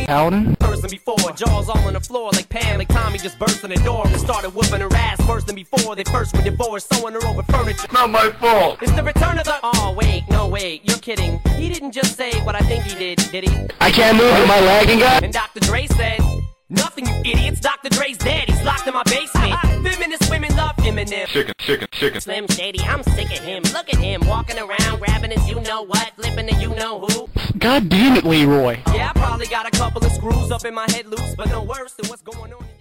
Paladin? Person before, jaws all on the floor like Pam, like Tommy just burst in the door and started whooping her ass worse than before. They first were divorced, sewing her over furniture. Not my fault. It's the return of the. Oh wait, no wait, you're kidding. He didn't just say what I think he did he? I can't move. Am I lagging, guy? And Dr. Dre said, nothing, you idiots. Dr. Dre's dead. He's locked in my basement. Feminist women love Eminem. Chicken. Slim Shady, I'm sick of him. Look at him walking around, grabbing his you-know-what, flipping the you-know-who. God damn it, Leroy. Yeah, I probably got a couple of screws up in my head loose, but no worse than what's going on.